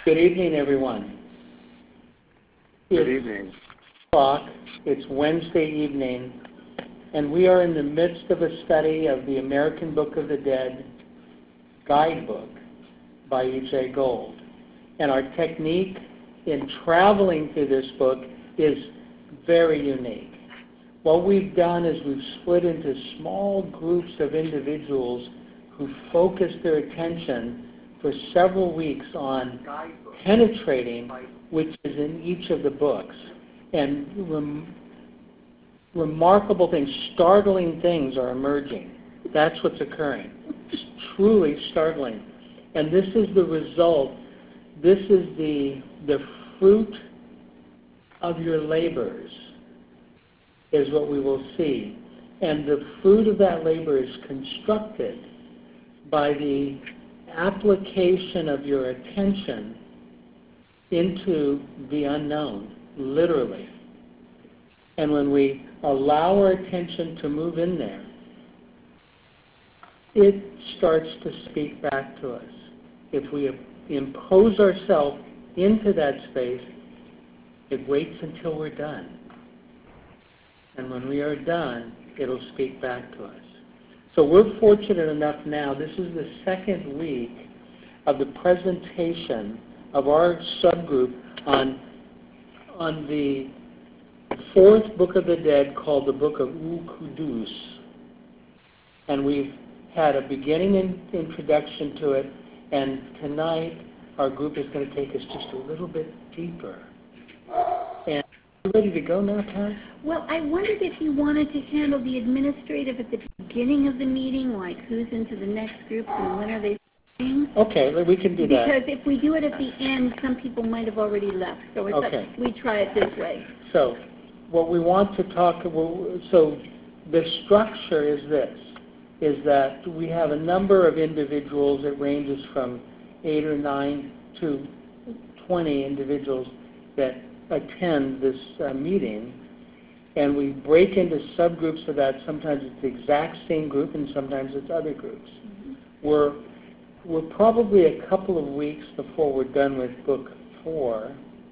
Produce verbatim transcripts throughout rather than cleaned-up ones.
Good evening, everyone. Good It's evening. o'clock. It's Wednesday evening, and we are in the midst of a study of the American Book of the Dead guidebook by E J Gold. And our technique in traveling through this book is very unique. What we've done is we've split into small groups of individuals who focus their attention for several weeks on penetrating, which is in each of the books. And rem- remarkable things, startling things are emerging. That's what's occurring. It's truly startling. And this is the result, this is the, the fruit of your labors, is what we will see. And the fruit of that labor is constructed by the application of your attention into the unknown, literally. And when we allow our attention to move in there, it starts to speak back to us. If we impose ourselves into that space, it waits until we're done. And when we are done, it'll speak back to us. So we're fortunate enough now, this is the second week of the presentation of our subgroup on, on the fourth Book of the Dead called the Book of U-Kudus. And we've had a beginning in, introduction to it, and tonight our group is going to take us just a little bit deeper. And you ready to go now, Pat? Well, I wondered if you wanted to handle the administrative at the beginning of the meeting, like who's into the next group and when are they starting? Okay, we can do that. Because if we do it at the end, some people might have already left. So it's Okay. up, we try it this way. So what we want to talk about, so the structure is this, is that we have a number of individuals. It ranges from eight or nine to twenty individuals that attend this uh, meeting, and we break into subgroups of that. Sometimes it's the exact same group, and sometimes it's other groups. Mm-hmm. We're we're probably a couple of weeks before we're done with book four,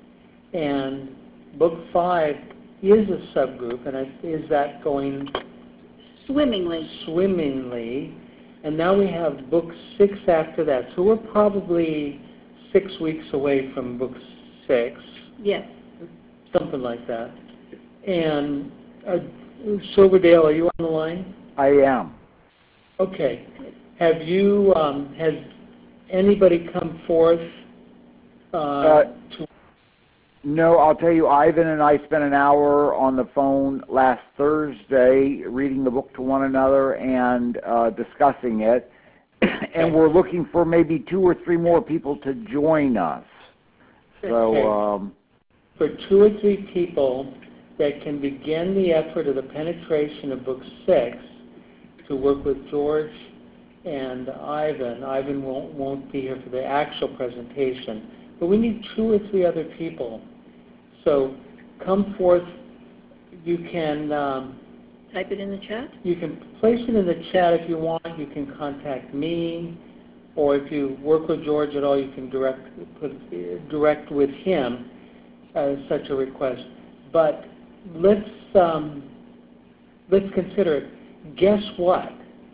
and book five is a subgroup, and I, is that going swimmingly? Swimmingly, and now we have book six after that. So we're probably six weeks away from book six. Yes. Something like that. And uh, Silverdale, are you on the line? I am. Okay. Have you, um, has anybody come forth uh, Uh, to... No, I'll tell you, Ivan and I spent an hour on the phone last Thursday reading the book to one another and uh, discussing it. And we're looking for maybe two or three more people to join us. So, Okay. um, For two or three people that can begin the effort of the penetration of book six to work with George and Ivan. Ivan won't, won't be here for the actual presentation, but we need two or three other people. So come forth. You can um, type it in the chat. You can place it in the chat if you want. You can contact me, or if you work with George at all, you can direct put, direct with him uh, such a request. But let's um, let's consider it. Guess what?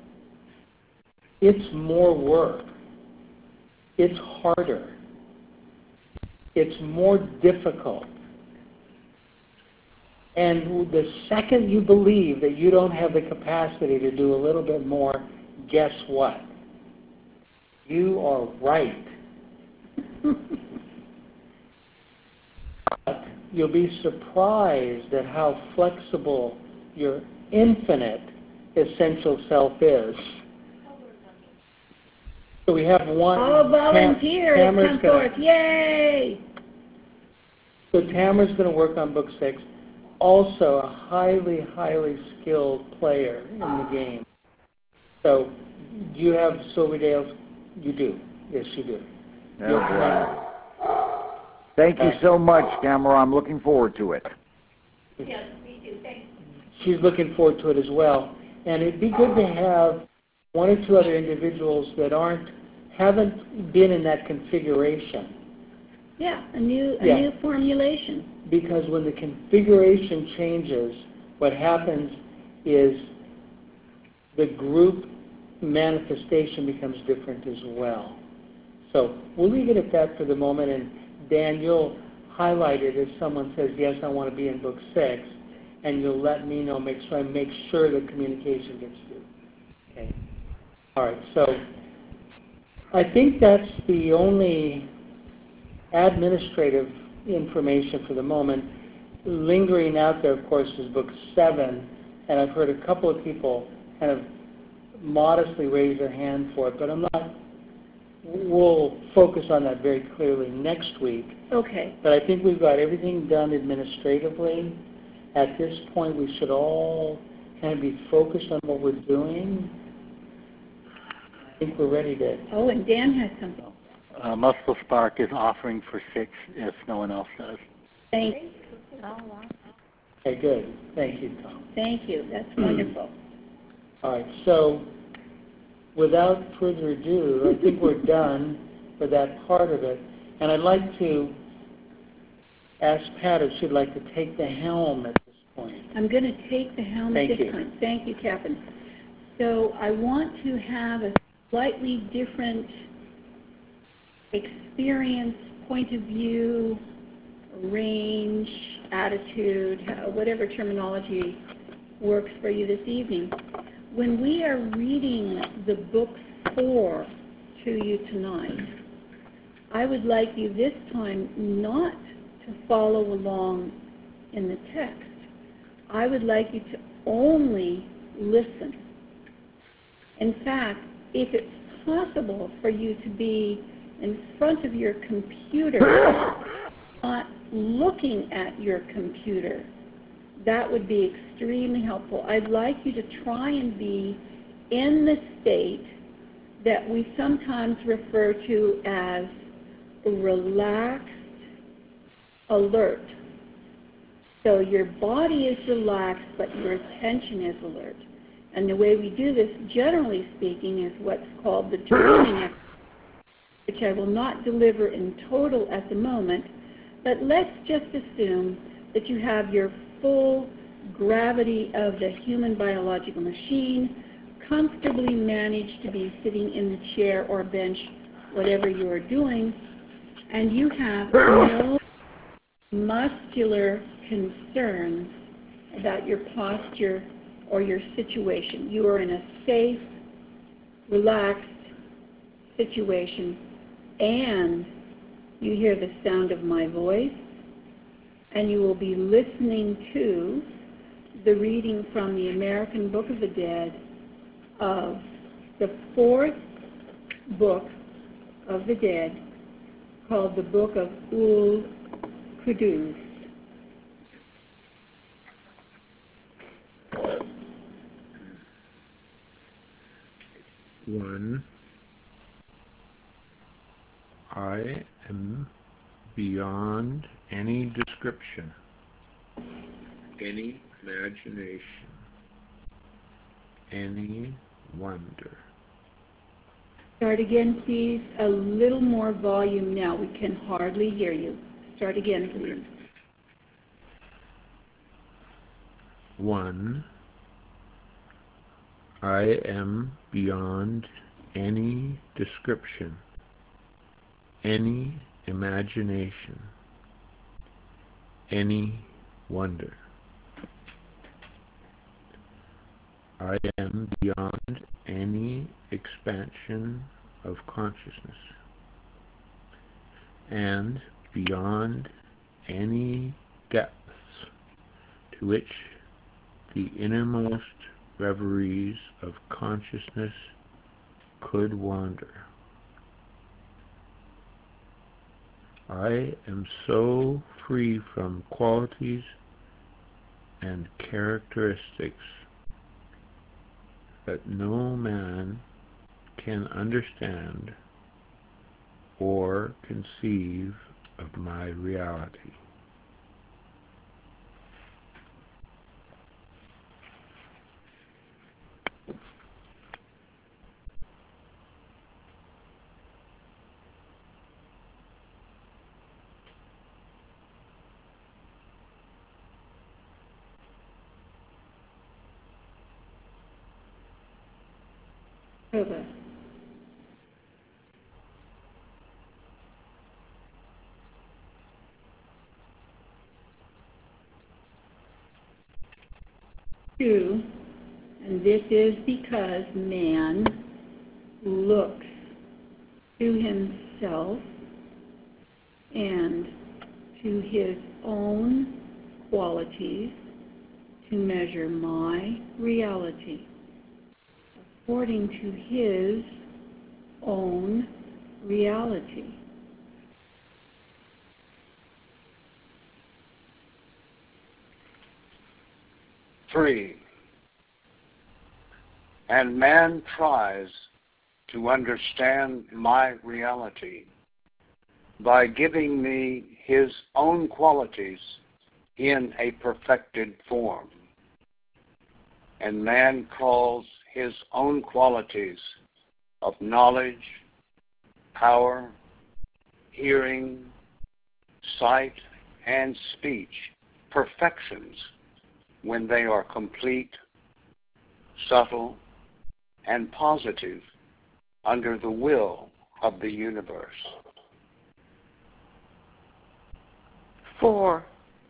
It's more work. It's harder. It's more difficult. And the second you believe that you don't have the capacity to do a little bit more, guess what? You are right. But you'll be surprised at how flexible your infinite essential self is. So we have one. All volunteers Tam- come gonna, forth. Yay! So Tamara's going to work on book six. Also a highly, highly skilled player in the game. So do you have Silverdale's? You do. Yes, you do. no Thank you so much, Tamara. I'm looking forward to it. Yes, me too. Thanks. She's looking forward to it as well. And it'd be good to have one or two other individuals that aren't, haven't been in that configuration Yeah, a new, a Yeah. new formulation. Because when the configuration changes, what happens is the group manifestation becomes different as well. So we'll leave it at that for the moment, and Dan, you'll highlight it if someone says, yes, I want to be in book six, and you'll let me know, make sure I make sure the communication gets through. Okay. All right, so I think that's the only administrative information for the moment. Lingering out there, of course, is book seven, and I've heard a couple of people kind of modestly raise their hand for it, but I'm not, we'll focus on that very clearly next week. Okay. But I think we've got everything done administratively. At this point, we should all kind of be focused on what we're doing. I think we're ready to... Oh, and Dan has something. Uh, Muscle Spark is offering for six if no one else does. Thank, Okay, good. Thank you, Tom. thank you. That's wonderful. All right, so without further ado, I think we're done for that part of it. And I'd like to ask Pat if she'd like to take the helm at this point. I'm going to take the helm Thank at this you. point. Thank you, Captain. So I want to have a slightly different experience, point of view, range, attitude, whatever terminology works for you this evening. When we are reading the book four to you tonight, I would like you this time not to follow along in the text. I would like you to only listen. In fact, if it's possible for you to be in front of your computer, not looking at your computer, that would be extremely helpful. I'd like you to try and be in the state that we sometimes refer to as relaxed alert. So your body is relaxed, but your attention is alert. And the way we do this, generally speaking, is what's called the training exercise, which I will not deliver in total at the moment, but let's just assume that you have your full gravity of the human biological machine, comfortably managed to be sitting in the chair or bench, whatever you are doing, and you have no muscular concerns about your posture or your situation. You are in a safe, relaxed situation, and you hear the sound of my voice, and you will be listening to the reading from the American Book of the Dead of the fourth book of the Dead, called the Book of Ul Qudus. One, I am beyond any description, any imagination, any wonder. Start again, please. A little more volume now. We can hardly hear you. Start again, please. One, I am beyond any description, any imagination, any wonder. I am beyond any expansion of consciousness, and beyond any depths to which the innermost reveries of consciousness could wander. I am so free from qualities and characteristics that no man can understand or conceive of my reality. Over. Two, and this is because man looks to himself and to his own qualities to measure my reality according to his own reality. Three, and man tries to understand my reality by giving me his own qualities in a perfected form. And man calls his own qualities of knowledge, power, hearing, sight, and speech perfections when they are complete, subtle, and positive under the will of the universe. Four.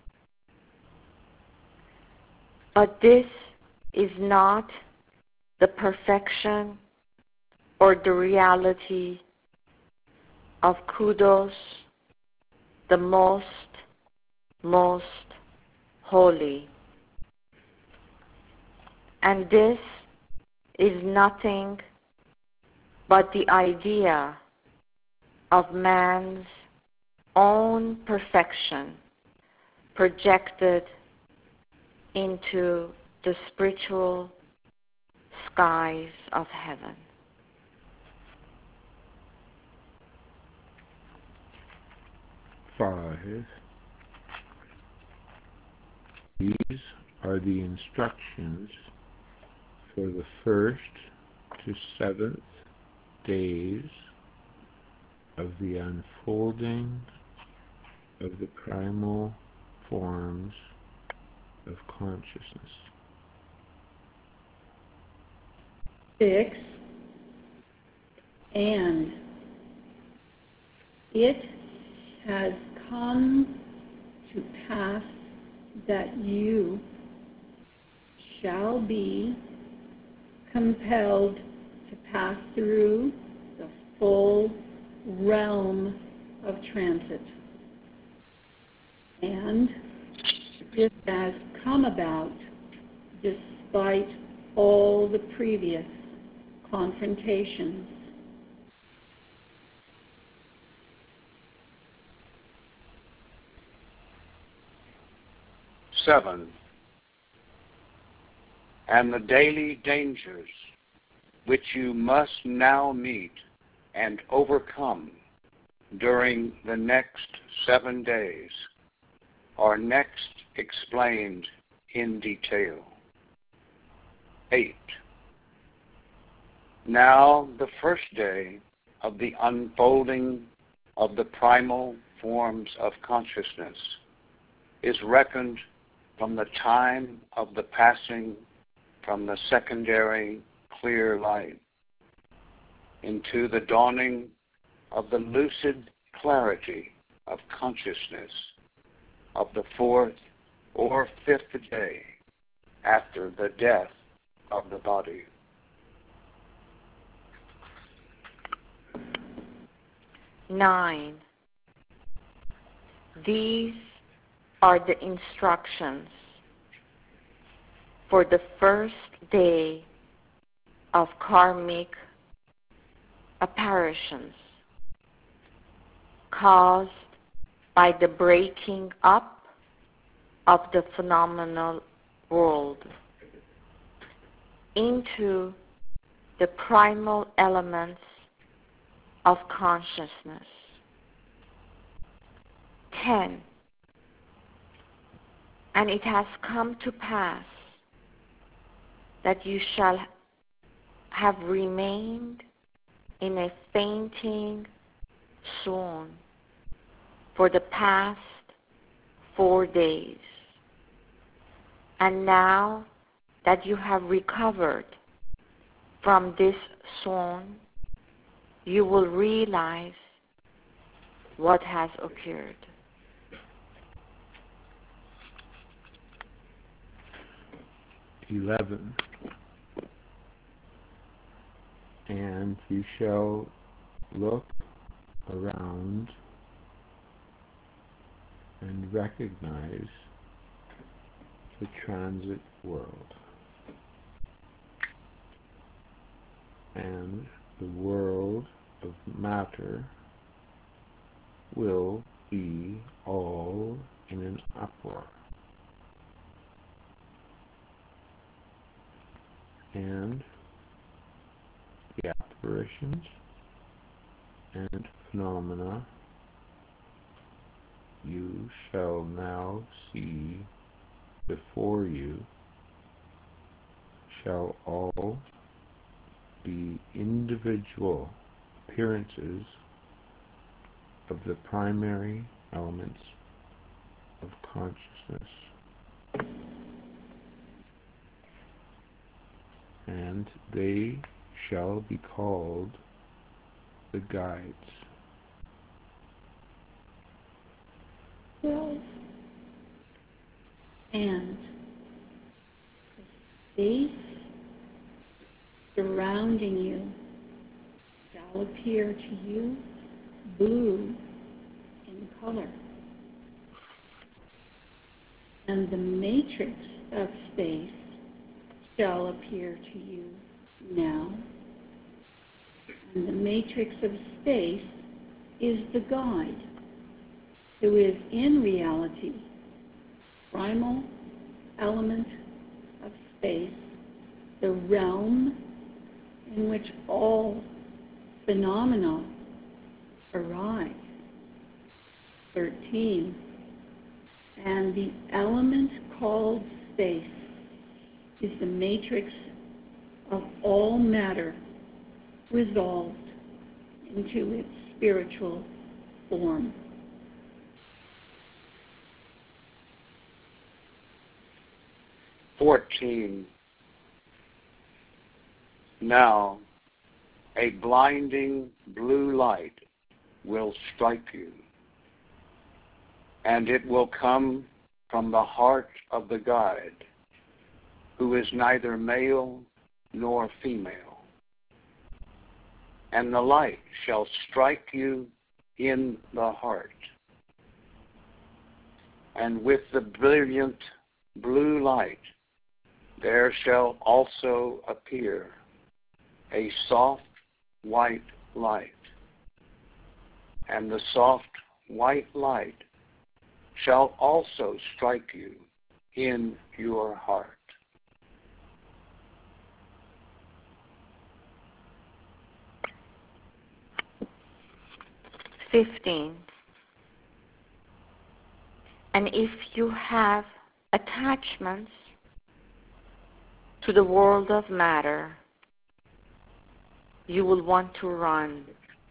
But this is not the perfection or the reality of Kudos, the most, most holy. And this is nothing but the idea of man's own perfection projected into the spiritual skies of heaven. Five. These are the instructions for the first to seventh days of the unfolding of the primal forms of consciousness. Six, and it has come to pass that you shall be compelled to pass through the full realm of transit. And this has come about despite all the previous confrontations. Seven, and the daily dangers which you must now meet and overcome during the next seven days are next explained in detail. Eight, now the first day of the unfolding of the primal forms of consciousness is reckoned from the time of the passing from the secondary clear light into the dawning of the lucid clarity of consciousness of the fourth or fifth day after the death of the body. Nine. These are the instructions for the first day of karmic apparitions caused by the breaking up of the phenomenal world into the primal elements of consciousness. Ten. And it has come to pass that you shall have remained in a fainting swoon for the past four days. And now that you have recovered from this zone, you will realize what has occurred. Eleven. And you shall look around and recognize the transit world. And the world of matter will be all in an uproar. And the apparitions and phenomena you shall now see before you shall all be individual appearances of the primary elements of consciousness. And they shall be called the guides. Well, and the space surrounding you shall appear to you blue in color. And the matrix of space shall appear to you now. And the matrix of space is the guide, who is in reality primal element of space, the realm in which all phenomena arise. thirteen. And the element called space is the matrix of all matter resolved into its spiritual form. fourteen. Now, a blinding blue light will strike you, and it will come from the heart of the guide, who is neither male nor female. And the light shall strike you in the heart. And with the brilliant blue light, there shall also appear a soft white light. And the soft white light shall also strike you in your heart. fifteen. And if you have attachments to the world of matter, you will want to run,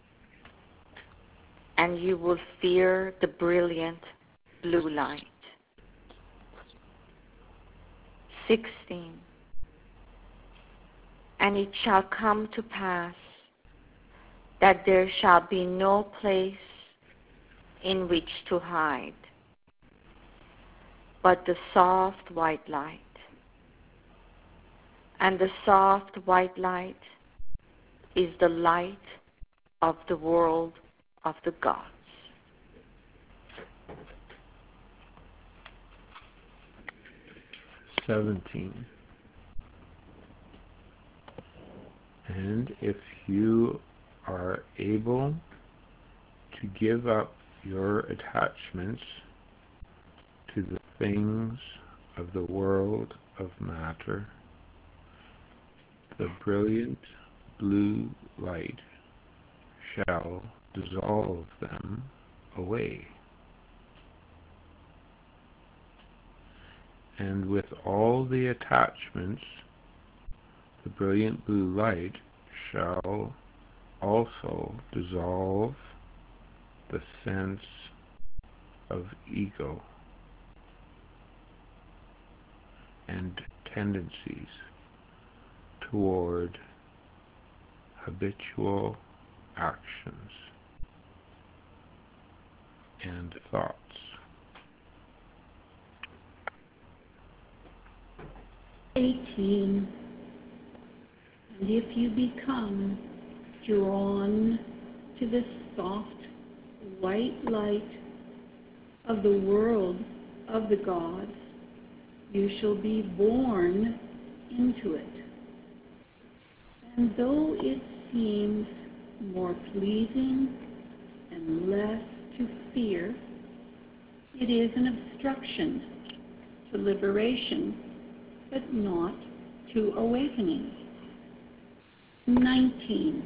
and you will fear the brilliant blue light. sixteen. And it shall come to pass that there shall be no place in which to hide, but the soft white light. And the soft white light is the light of the world of the gods. seventeen. And if you are able to give up your attachments to the things of the world of matter, the brilliant blue light shall dissolve them away. And with all the attachments, the brilliant blue light shall also dissolve the sense of ego and tendencies toward habitual actions and thoughts. eighteen. And if you become drawn to the soft white light of the world of the gods, you shall be born into it. And though it seems more pleasing and less to fear, it is an obstruction to liberation, but not to awakening. nineteen.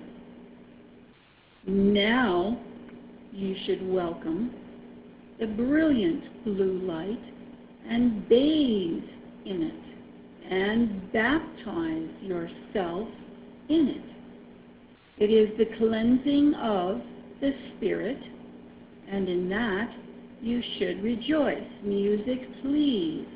Now you should welcome the brilliant blue light and bathe in it and baptize yourself in it. It is the cleansing of the spirit, and in that you should rejoice. Music, please.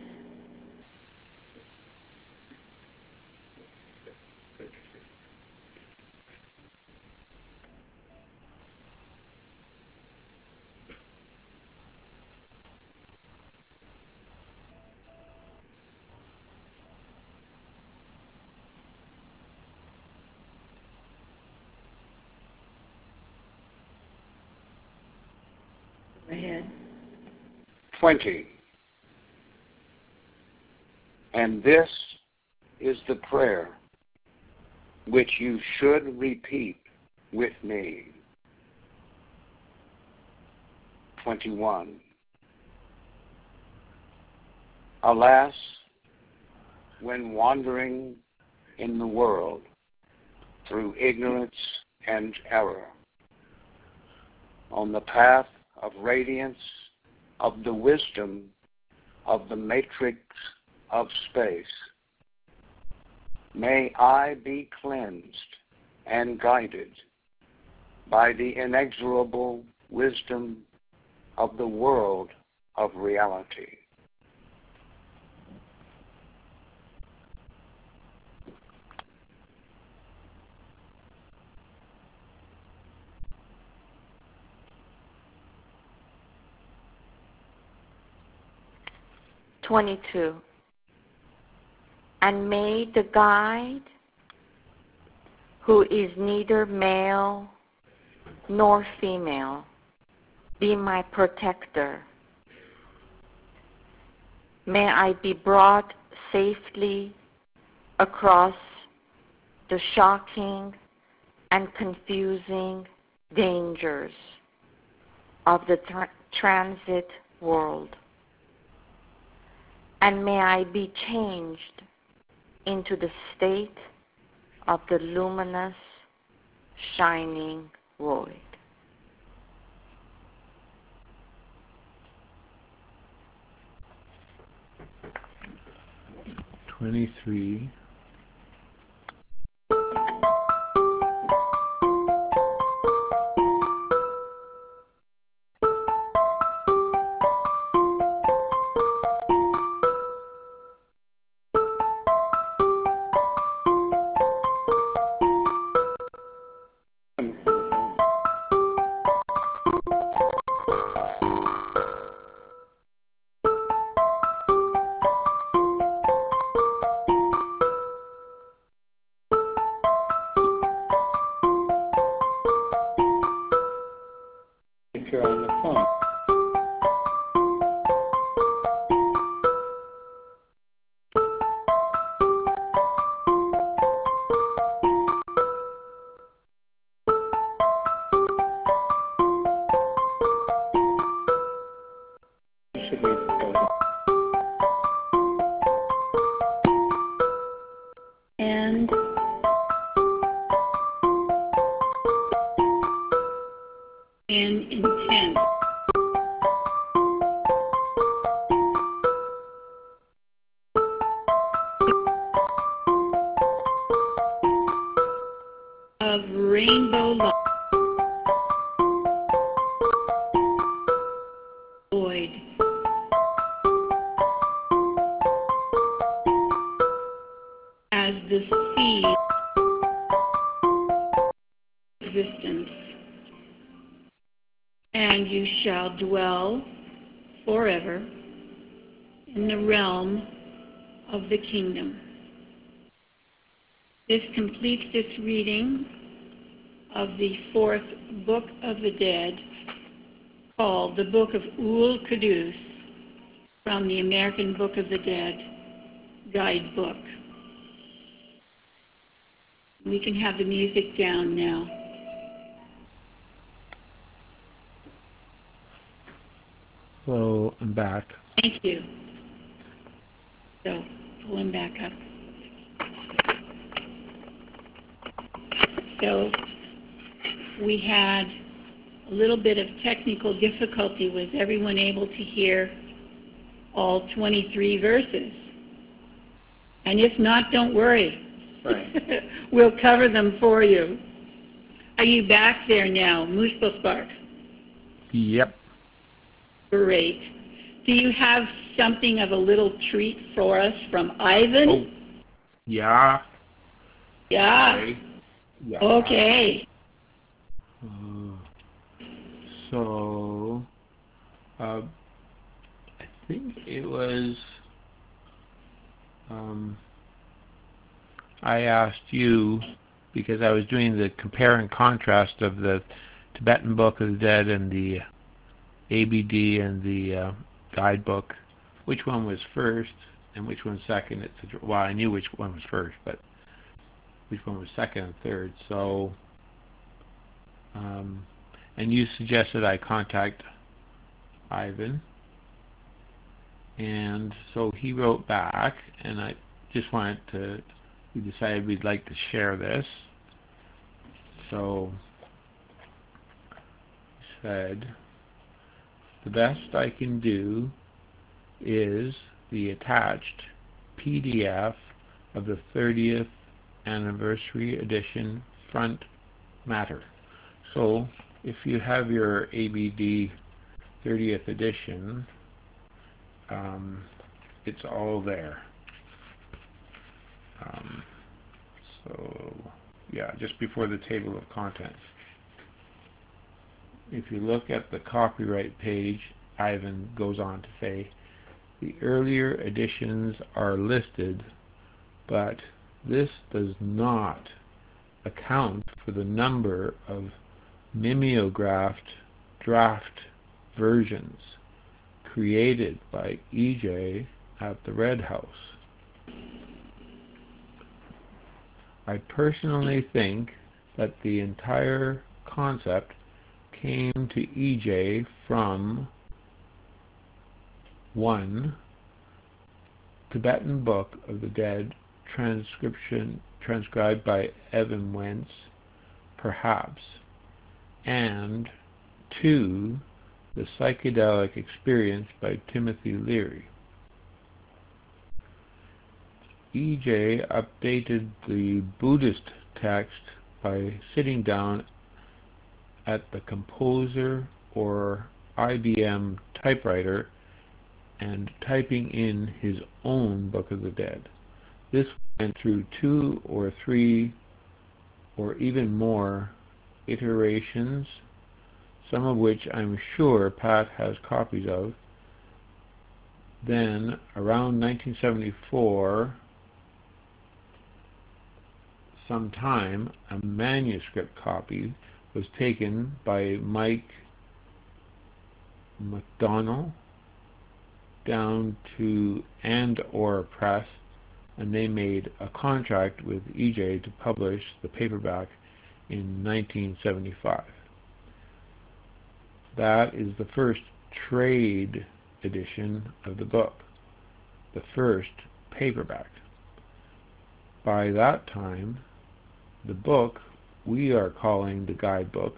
Go ahead. twenty. And this is the prayer which you should repeat with me. twenty-one. Alas, when wandering in the world through ignorance and error, on the path of radiance of the wisdom of the matrix of space, may I be cleansed and guided by the inexorable wisdom of the world of reality. twenty-two. And may the guide, who is neither male nor female, be my protector. May I be brought safely across the shocking and confusing dangers of the tra- transit world. And may I be changed into the state of the luminous, shining void. twenty-three. If you're on the phone. You should read the code. And and intent. Of rainbow light. Void. As the seed and you shall dwell forever in the realm of the kingdom. This completes this reading of the fourth Book of the Dead, called the Book of Ul Kudus, from the American Book of the Dead Guidebook. We can have the music down now. So I'm back. Thank you. So, pull him back up. So, we had a little bit of technical difficulty. Was everyone able to hear all twenty-three verses? And if not, don't worry. Right. We'll cover them for you. Are you back there now, Muspelspark? Yep. Great. Do you have something of a little treat for us from Ivan? Oh. Yeah. Yeah. Okay. Yeah. Okay. Uh, so, uh, I think it was, um, I asked you, because I was doing the compare and contrast of the Tibetan Book of the Dead and the A B D and the uh, guidebook, which one was first and which one second. It's a, well, I knew which one was first, but which one was second and third. So, um, and you suggested I contact Ivan, and so he wrote back, and I just wanted to, we decided we'd like to share this. So he said, the best I can do is the attached P D F of the thirtieth anniversary edition front matter. So if you have your A B D thirtieth edition, um, it's all there. Um, so yeah, just before the table of contents. If you look at the copyright page, Ivan goes on to say, the earlier editions are listed, but this does not account for the number of mimeographed draft versions created by E J at the Red House. I personally think that the entire concept came to E J from one, Tibetan Book of the Dead transcription transcribed by Evan Wentz, perhaps, and two, the psychedelic experience by Timothy Leary. E J updated the Buddhist text by sitting down at the composer or I B M typewriter and typing in his own Book of the Dead. This went through two or three or even more iterations, some of which I'm sure Pat has copies of. Then, around nineteen seventy-four, sometime, a manuscript copy was taken by Mike McDonnell down to And Or Press, and they made a contract with E J to publish the paperback in nineteen seventy-five. That is the first trade edition of the book, the first paperback. By that time, the book we are calling the guidebook,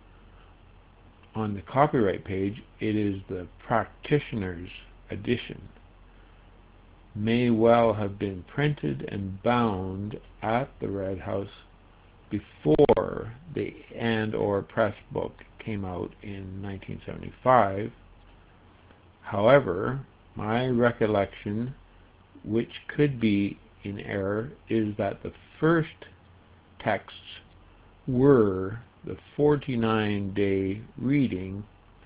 on the copyright page, it is the practitioner's edition, may well have been printed and bound at the Red House before the And Or Press book came out in nineteen seventy-five. However, my recollection, which could be in error, is that the first texts were the forty-nine day reading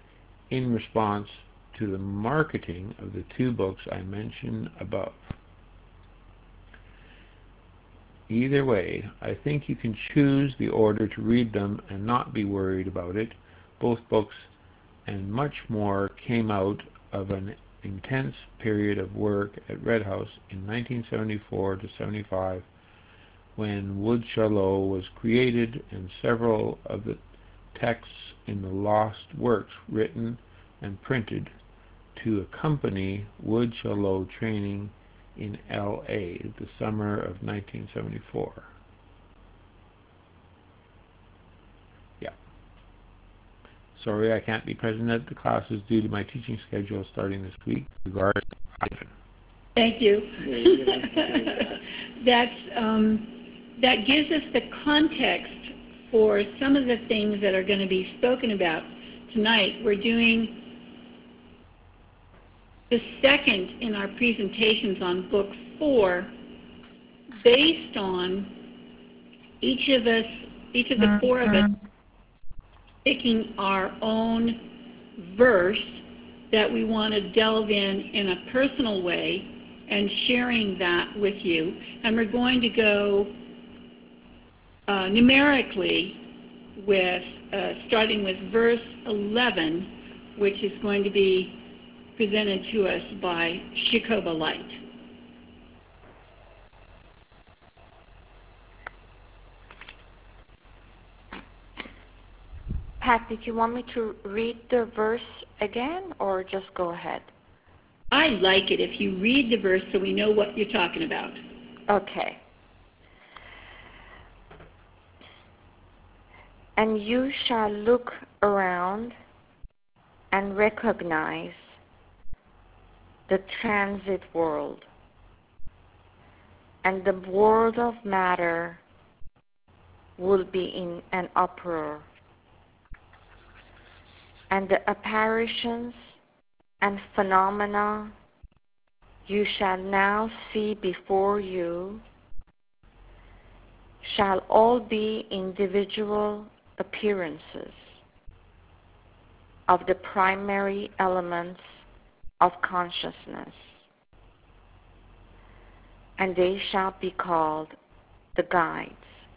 in response to the marketing of the two books I mentioned above. Either way, I think you can choose the order to read them and not be worried about it. Both books and much more came out of an intense period of work at Red House in nineteen seventy-four to seventy-five, when Wood Shallow was created, and several of the texts in the lost works written and printed to accompany Wood Shallow training in L A the summer of nineteen seventy-four. Yeah. Sorry I can't be present at the classes due to my teaching schedule starting this week. Regards, Ivan. Thank you. That's, um, that gives us the context for some of the things that are going to be spoken about tonight. We're doing the second in our presentations on Book Four, based on each of us, each of the four of us, picking our own verse that we want to delve in in a personal way and sharing that with you. And we're going to go uh, numerically with, uh, starting with verse eleven, which is going to be presented to us by Shekoba Light. Pat, did you want me to read the verse again, or just go ahead? I like it if you read the verse so we know what you're talking about. Okay. And you shall look around and recognize the transit world, and the world of matter will be in an uproar, and the apparitions and phenomena you shall now see before you shall all be individual appearances of the primary elements of consciousness, and they shall be called the guides.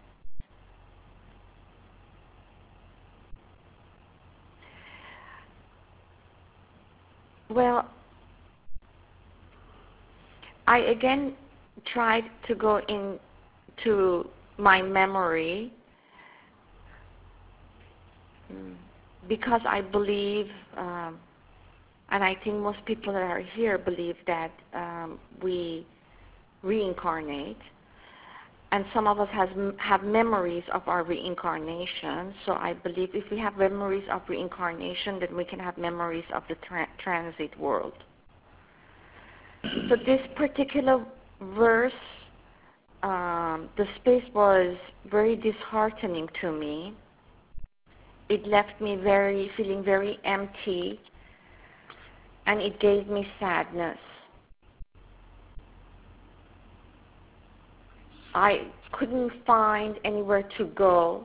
Well, I again tried to go into my memory because I believe, um, and I think most people that are here believe that um, we reincarnate, and some of us has, have memories of our reincarnation. So I believe if we have memories of reincarnation, then we can have memories of the tra transit world. So this particular verse, um, the space was very disheartening to me. It left me very feeling very empty, and it gave me sadness. I couldn't find anywhere to go.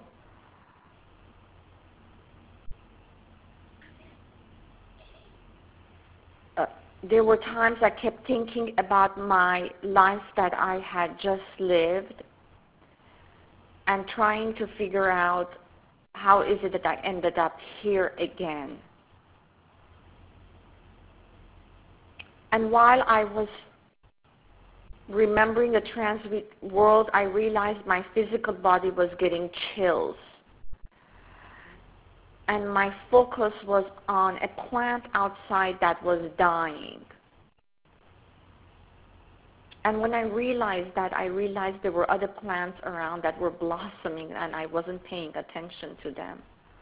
Uh, there were times I kept thinking about my life that I had just lived and trying to figure out how is it that I ended up here again. And while I was remembering the transit world, I realized my physical body was getting chills. And my focus was on a plant outside that was dying. And when I realized that, I realized there were other plants around that were blossoming and I wasn't paying attention to them.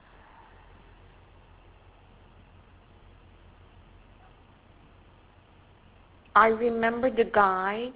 I remember the guides.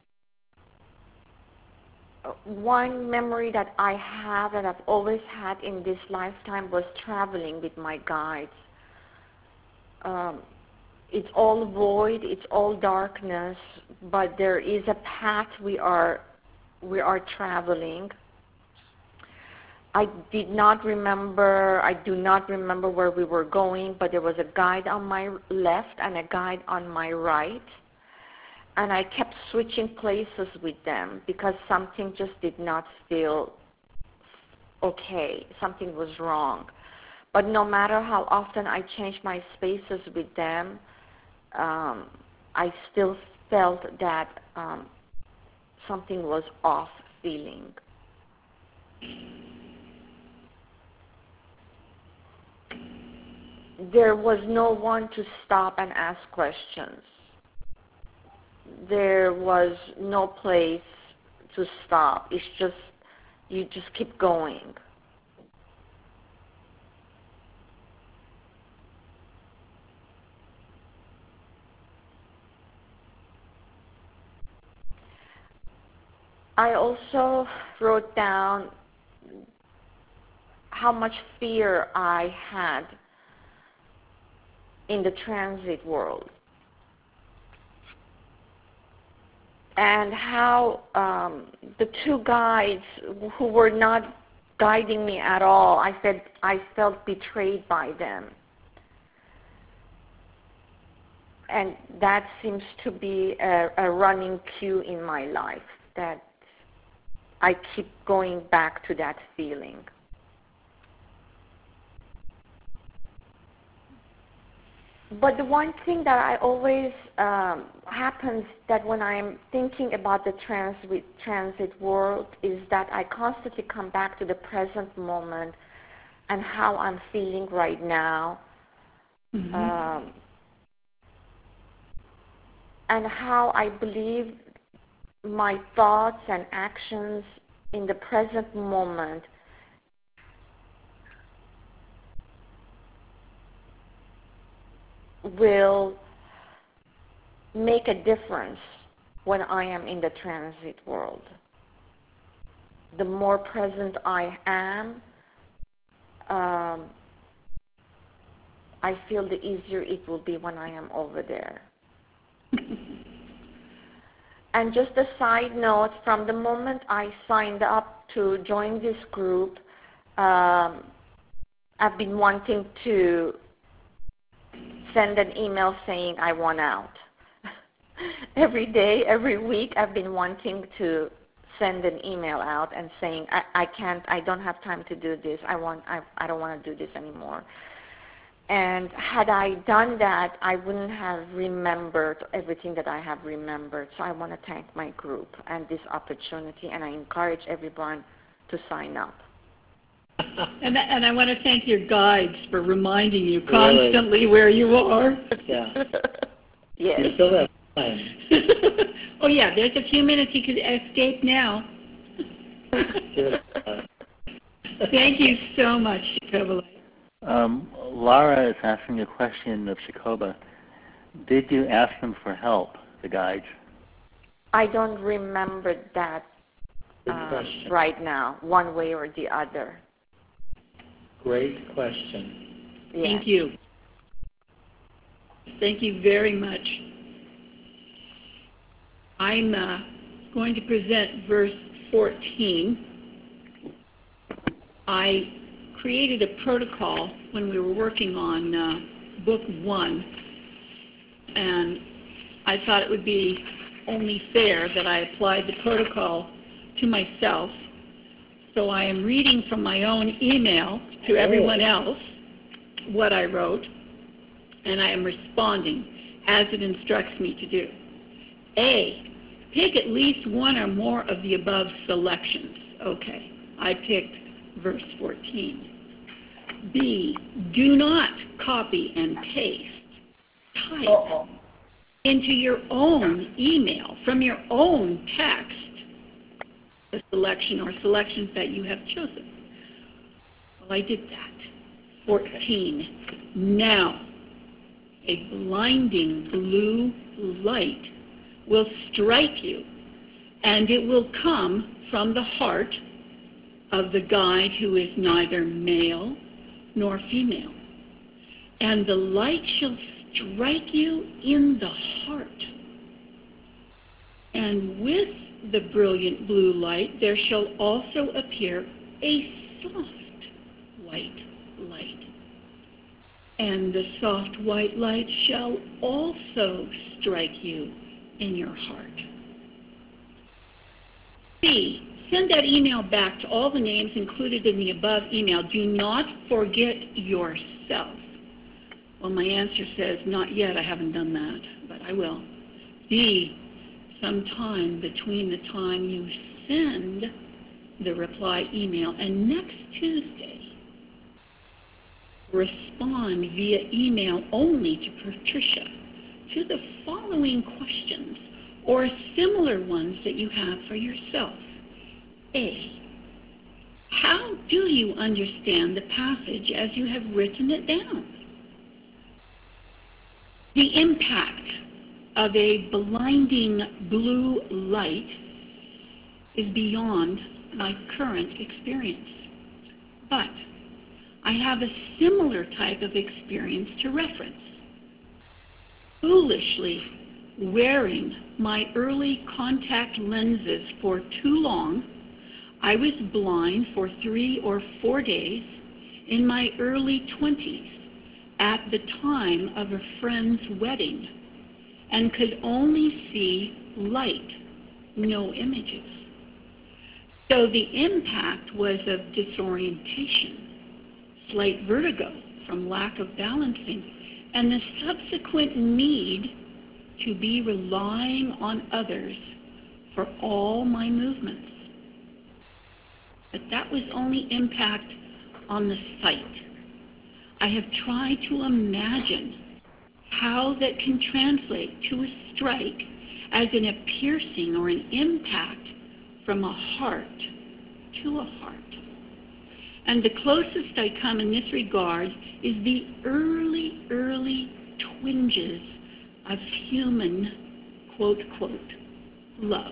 One memory that I have that I've always had in this lifetime was traveling with my guides. Um, it's all void, it's all darkness, but there is a path we are, we are traveling. I did not remember, I do not remember where we were going, but there was a guide on my left and a guide on my right. And I kept switching places with them because something just did not feel okay. Something was wrong. But no matter how often I changed my spaces with them, um, I still felt that um, something was off feeling. There was no one to stop and ask questions. There was no place to stop. It's just, you just keep going. I also wrote down how much fear I had in the transit world, and how um, the two guides who were not guiding me at all, I said I felt betrayed by them. And that seems to be a, a running cue in my life, that I keep going back to that feeling. But the one thing that I always um, happens that when I'm thinking about the transit, transit world is that I constantly come back to the present moment and how I'm feeling right now. Mm-hmm. um, and how I believe my thoughts and actions in the present moment will make a difference when I am in the transit world. The more present I am, um, I feel the easier it will be when I am over there. And just a side note, from the moment I signed up to join this group, um, I've been wanting to send an email saying I want out. Every day, every week, I've been wanting to send an email out and saying I, I can't, I don't have time to do this. I want, I, I don't want to do this anymore. And had I done that, I wouldn't have remembered everything that I have remembered. So I want to thank my group and this opportunity, and I encourage everyone to sign up. And, and I want to thank your guides for reminding you constantly really? Where you are. Yeah. Yes. You still have time. Oh yeah, there's a few minutes you could escape now. Thank you so much, Shikobale. Um, Laura is asking a question of Shikoba. Did you ask them for help, the guides? I don't remember that uh, right now, one way or the other. Great question. Yes. Thank you. Thank you very much. I'm uh, going to present verse fourteen. I created a protocol when we were working on uh, book one, and I thought it would be only fair that I applied the protocol to myself. So I am reading from my own email to everyone else what I wrote, and I am responding as it instructs me to do. A, pick at least one or more of the above selections. Okay, I picked verse fourteen. B, do not copy and paste. Type Uh-oh. into your own email from your own text the selection or selections that you have chosen. Well, I did that. fourteen. Now, a blinding blue light will strike you, and it will come from the heart of the guide who is neither male nor female. And the light shall strike you in the heart. And with the brilliant blue light there shall also appear a soft white light. And the soft white light shall also strike you in your heart. C, send that email back to all the names included in the above email. Do not forget yourself. Well, my answer says, not yet, I haven't done that, but I will. D, sometime between the time you send the reply email and next Tuesday, respond via email only to Patricia to the following questions or similar ones that you have for yourself. A, how do you understand the passage as you have written it down? The impact of a blinding blue light is beyond my current experience, but I have a similar type of experience to reference. Foolishly wearing my early contact lenses for too long, I was blind for three or four days in my early twenties at the time of a friend's wedding and could only see light, no images. So the impact was of disorientation, slight vertigo from lack of balancing, and the subsequent need to be relying on others for all my movements. But that was only impact on the sight. I have tried to imagine how that can translate to a strike as in a piercing or an impact from a heart to a heart. And the closest I come in this regard is the early, early twinges of human, quote, quote, love.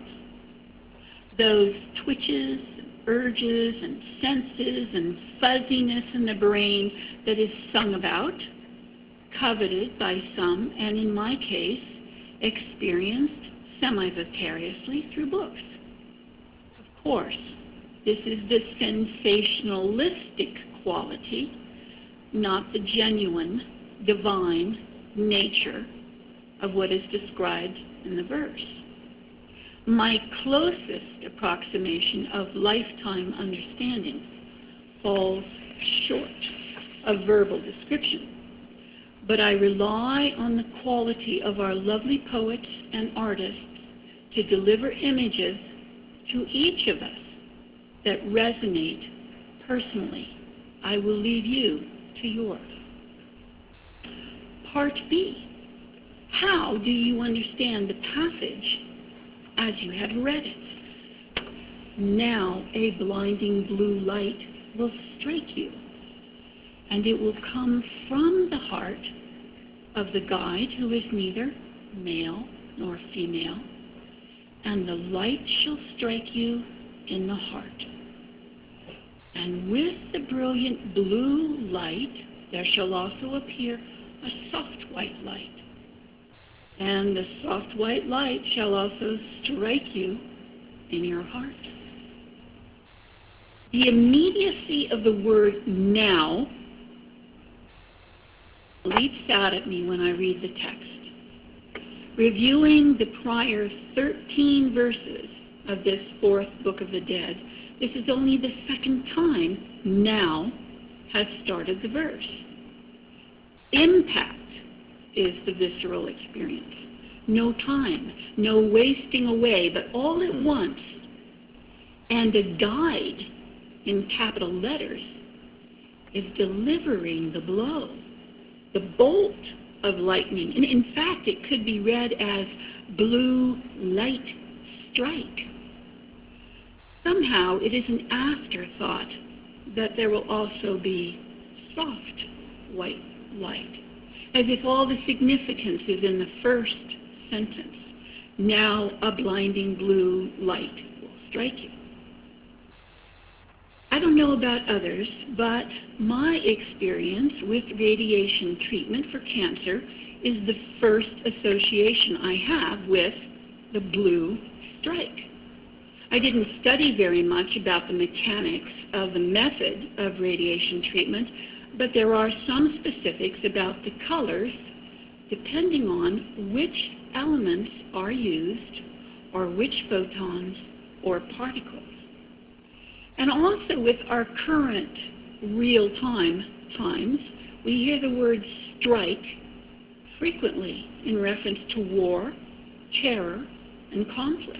Those twitches, urges, and senses and fuzziness in the brain that is sung about, coveted by some, and in my case, experienced semi-vicariously through books. Of course, this is the sensationalistic quality, not the genuine, divine nature of what is described in the verse. My closest approximation of lifetime understanding falls short of verbal description, but I rely on the quality of our lovely poets and artists to deliver images to each of us that resonate personally. I will leave you to yours. Part B, how do you understand the passage as you have read it? Now a blinding blue light will strike you, and it will come from the heart of the guide who is neither male nor female, and the light shall strike you in the heart. And with the brilliant blue light there shall also appear a soft white light. And the soft white light shall also strike you in your heart. The immediacy of the word now leaps out at me when I read the text. Reviewing the prior thirteen verses of this fourth book of the dead, this is only the second time now has started the verse. Impact is the visceral experience. No time, no wasting away, but all at once. And a guide, in capital letters, is delivering the blow, the bolt of lightning. And in fact, it could be read as blue light strike. Somehow it is an afterthought that there will also be soft white light, as if all the significance is in the first sentence. Now a blinding blue light will strike you. I don't know about others, but my experience with radiation treatment for cancer is the first association I have with the blue strike. I didn't study very much about the mechanics of the method of radiation treatment, but there are some specifics about the colors depending on which elements are used or which photons or particles. And also with our current real-time times, we hear the word strike frequently in reference to war, terror, and conflict.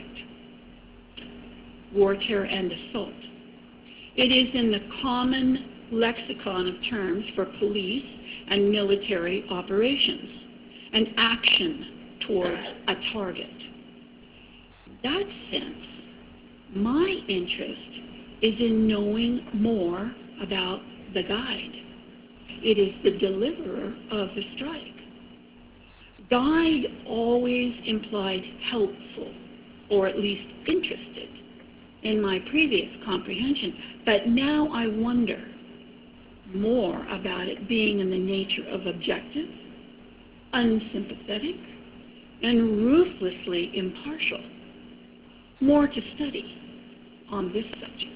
War, terror, and assault. It is in the common lexicon of terms for police and military operations, an action towards a target. In that sense, my interest is in knowing more about the guide. It is the deliverer of the strike. Guide always implied helpful, or at least interested, in my previous comprehension, but now I wonder more about it being in the nature of objective, unsympathetic, and ruthlessly impartial. More to study on this subject.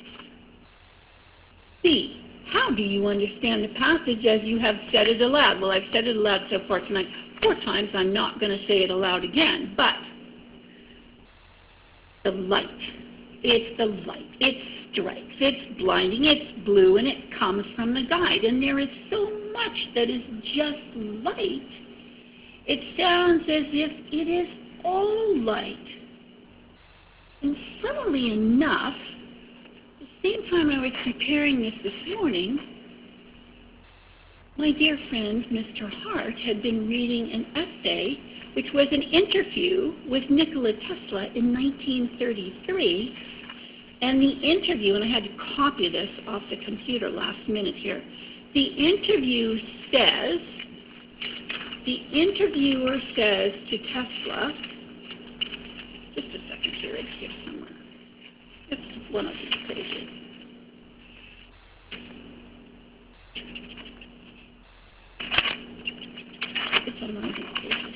C. How do you understand the passage as you have said it aloud? Well, I've said it aloud so far tonight four times. I'm not going to say it aloud again, but the light. It's the light. It strikes. It's blinding. It's blue, and it comes from the guide. And there is so much that is just light. It sounds as if it is all light. And funnily enough, at the same time I was preparing this this morning, my dear friend, Mister Hart, had been reading an essay which was an interview with Nikola Tesla in nineteen thirty-three. And the interview, and I had to copy this off the computer last minute here, the interview says, the interviewer says to Tesla, just a second here, it's here somewhere. It's one of these pages. It's on one of these pages.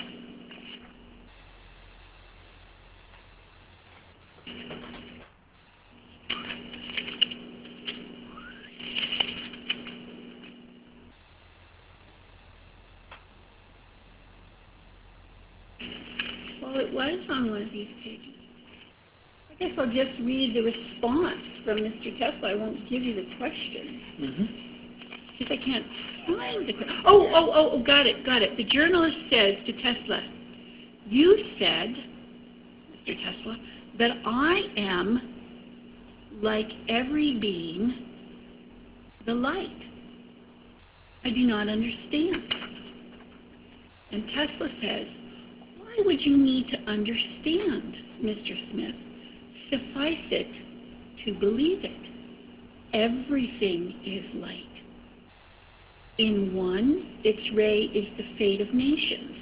Well, it was on one of these pages. I guess I'll just read the response from Mister Tesla. I won't give you the question. Mm-hmm. Because I can't find the question. Oh, oh, oh, oh, got it, got it. The journalist says to Tesla, you said, Mister Tesla, that I am, like every being, the light. I do not understand. And Tesla says, why would you need to understand, Mister Smith? Suffice it to believe it. Everything is light. In one, its ray is the fate of nations.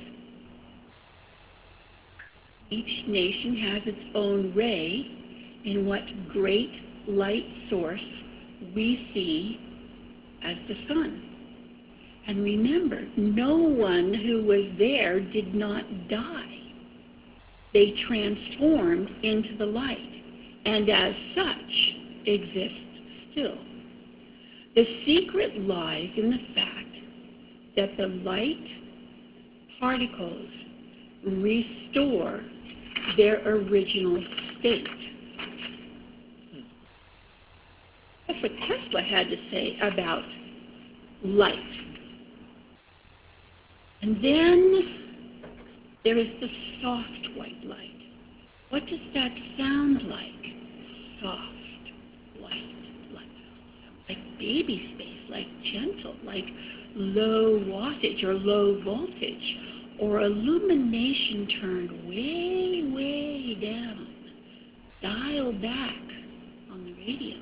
Each nation has its own ray in what great light source we see as the sun. And remember, no one who was there did not die. They transformed into the light, and as such exist still. The secret lies in the fact that the light particles restore their original state. That's what Tesla had to say about light. And then there is the soft white light. What does that sound like? Soft white light. Like baby space, like gentle, like low wattage or low voltage, or illumination turned way, way down. Dial back on the radiance.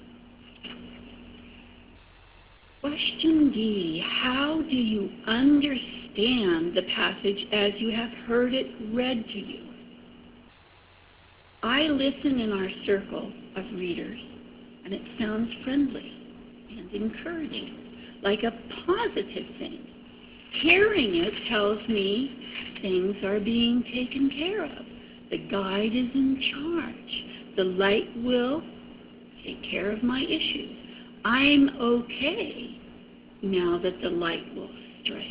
Question D, how do you understand the passage as you have heard it read to you? I listen in our circle of readers, and it sounds friendly and encouraging, like a positive thing. Hearing it tells me things are being taken care of. The guide is in charge. The light will take care of my issues. I'm okay now that the light will strike.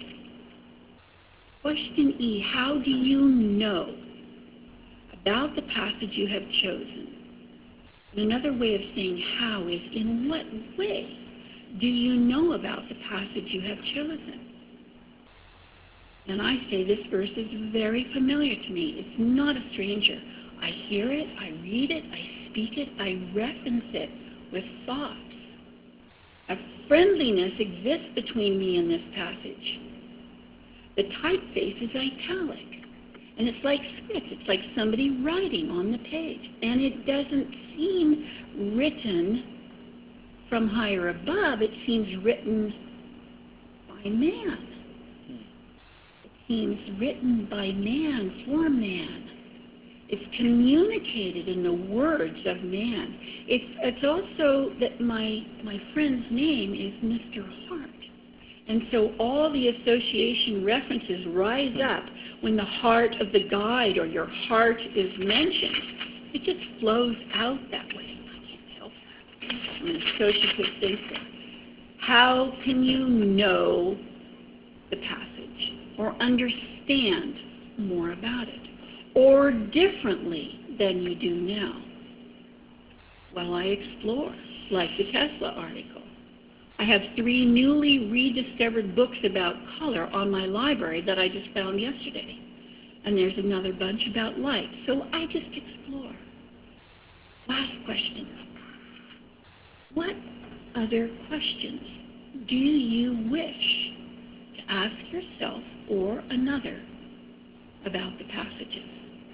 Question E, how do you know about the passage you have chosen? And another way of saying how is, in what way do you know about the passage you have chosen? And I say this verse is very familiar to me. It's not a stranger. I hear it, I read it, I speak it, I reference it with thoughts. A friendliness exists between me and this passage. The typeface is italic, and it's like script. It's like somebody writing on the page, and it doesn't seem written from higher above. It seems written by man. It seems written by man for man. It's communicated in the words of man. It's, it's also that my, my friend's name is Mister Hart. And so all the association references rise up when the heart of the guide or your heart is mentioned. It just flows out that way. I can't help that. I'm an associative thinker. How can you know the passage or understand more about it, or differently than you do now? Well, I explore, like the Tesla article. I have three newly rediscovered books about color on my library that I just found yesterday. And there's another bunch about light. So I just explore. Last question. What other questions do you wish to ask yourself or another about the passages?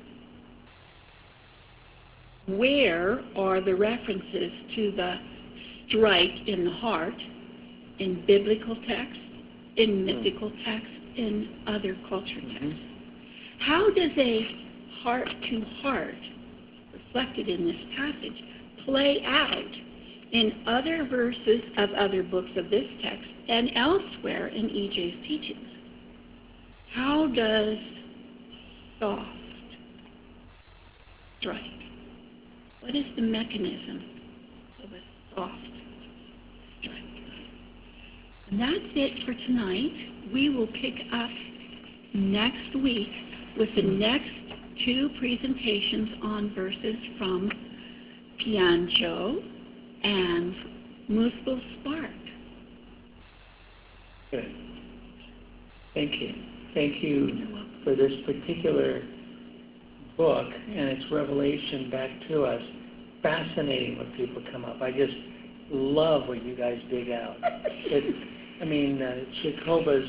Where are the references to the strike in the heart in biblical text, in mythical text, in other culture texts? How does a heart-to-heart reflected in this passage play out in other verses of other books of this text and elsewhere in E J's teachings? How does soft strike? What is the mechanism of a soft strike? And that's it for tonight. We will pick up next week with the next two presentations on verses from Piancho and Muspel Spark. Good. Thank you. Thank you for this particular book and its revelation back to us. Fascinating when people come up. I just love what you guys dig out. It, I mean, uh, Chicoba's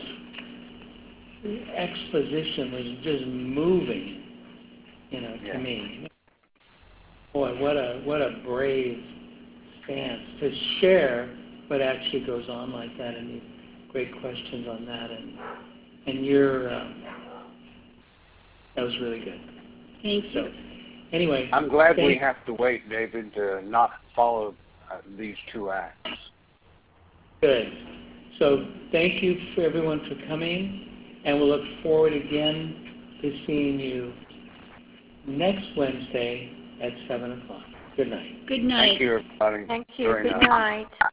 exposition was just moving, you know, to yeah. me. Boy, what a what a brave stance to share what actually goes on like that, and great questions on that, and and your uh, that was really good. Thank you. So, anyway, I'm glad thank, we have to wait, David, to not follow uh, these two acts. Good. So thank you for everyone for coming, and we'll look forward again to seeing you next Wednesday at seven o'clock. Good night. Good night. Thank you, everybody. Thank you. Very Good nice. night.